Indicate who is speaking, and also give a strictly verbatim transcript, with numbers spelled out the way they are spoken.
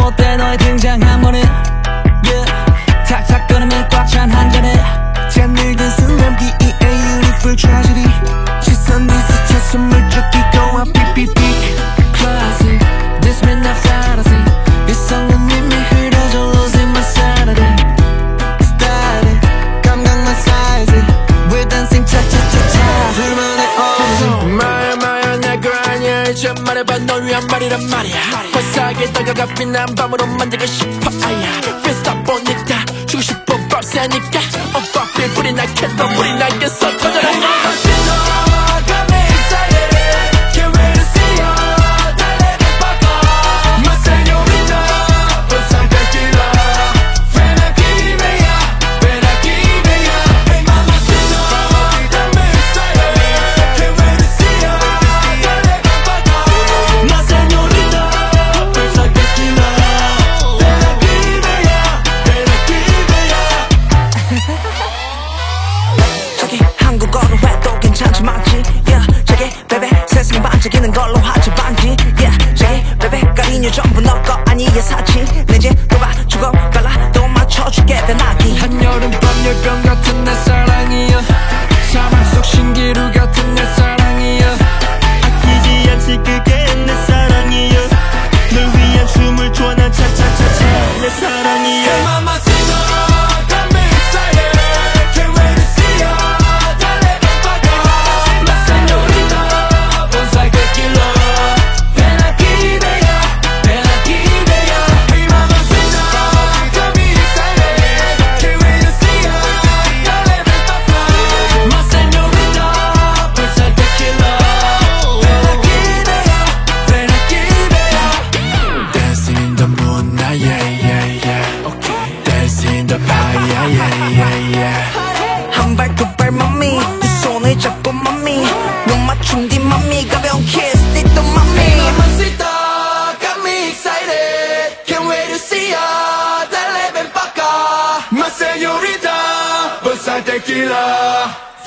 Speaker 1: 못해 너의 등장 한 번에 yeah. 탁탁 끊으면 꽉 찬 한 잔에 잠들던 순간 비 이 에이 Unique Tragedy 시선 네 스쳐 숨을 쫓기고 와 삐삐삐 Classic This midnight fantasy 이성은 이미 흐려져 losing my sanity Static 감각만 size We're dancing cha-cha-cha-cha 둘만의 odyssey
Speaker 2: 마야 마야 내거 아니야 이제 말해봐 널 위한 말이란 말이야 화사하게 다가가 빛난 밤으로 만들고 싶어 아야 Fist 보니까 주고 싶어 박사니까 Oh fuck me 불이 날 캔도 불이 날겠어 터져라
Speaker 1: 한국어로 해도 괜찮지 맞지 yeah. 저기 베베 세상 반짝이는 걸로 하지 반지 yeah. 저기 베베 가리뉴 전부 너 거 아니야 사치 내제 도봐 주고 갈라 또 맞춰줄게 대나기
Speaker 2: 한여름 밤 열병 같은 내 사랑이여 사막 속 신기루 같은 내 사랑이여
Speaker 3: 아끼지 않지 그게 내 사랑이여 널 위한 춤을 춰 난 차차차차 내 사랑이여
Speaker 1: 한 발 두 발 맘미 두 손을 잡고 맘미 눈 맞춘 뒤 맘미 가벼운 kiss 띠또 맘미
Speaker 2: Mamacita got me excited Can't wait to see ya Dale ven pa' acá My señorita Bolsa tequila